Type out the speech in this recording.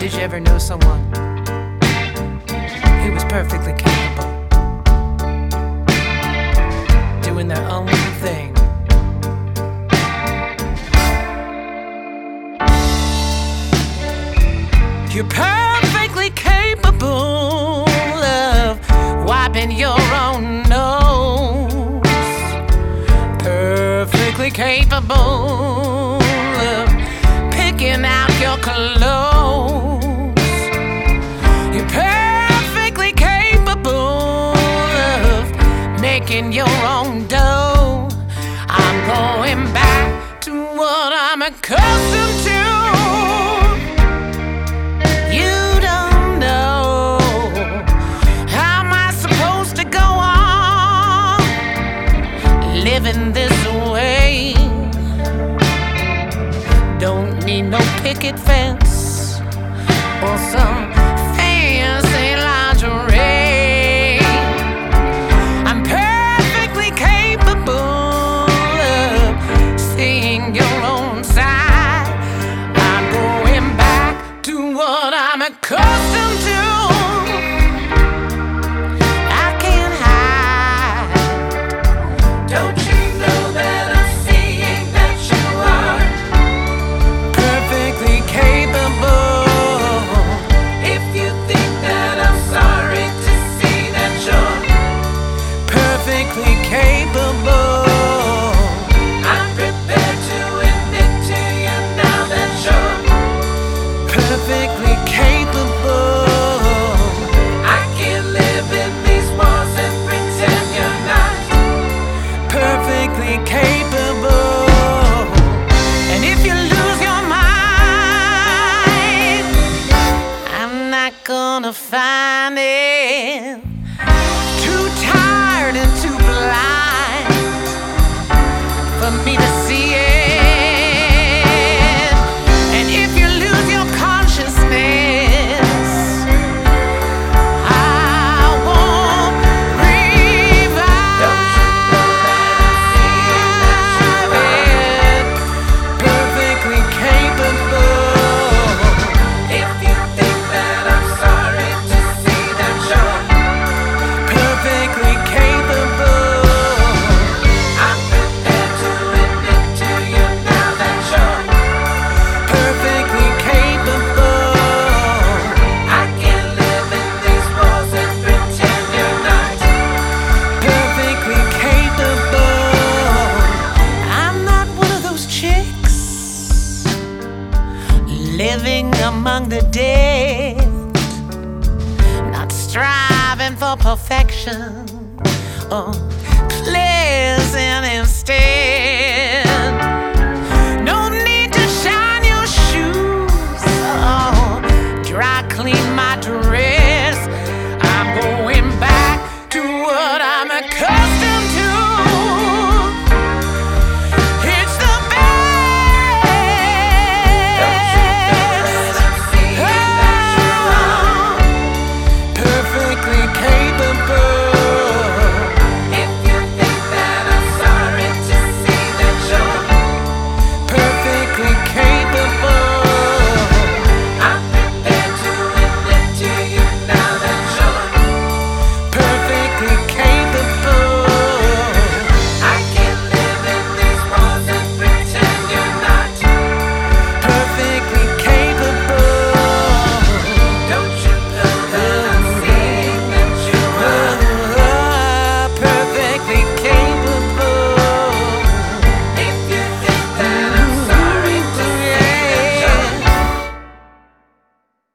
Did you ever know someone who was perfectly capable, doing their own thing? You're perfectly capable of wiping your own nose, perfectly capable of picking out your clothes. You're perfectly capable of making your own dough. I'm going back to what I'm accustomed to. You don't know, how am I supposed to go on living this way? Don't need no picket fence or some fancy lingerie. I'm perfectly capable of seeing your own side. I'm going back to what I'm accustomed to. I can't hide. Don't you know that I'm seeing that you are perfectly capable? If you think that I'm sorry to see that you're perfectly capable, I'm prepared to admit to you now that you're perfectly capable. I can't live in these walls and pretend you're not perfectly capable. And if you lose your mind, I'm not gonna find it. Too tired and too blind for me to see it. And if you lose your consciousness, I won't revive it. Perfectly capable. If you think that I'm sorry to see that you're perfectly capable, I'm prepared to admit to you now that you're perfectly capable. I can't live in these walls and pretend you're not perfectly capable. I'm not one of those chicks living among the dead, not striving for perfection or pleasing instead.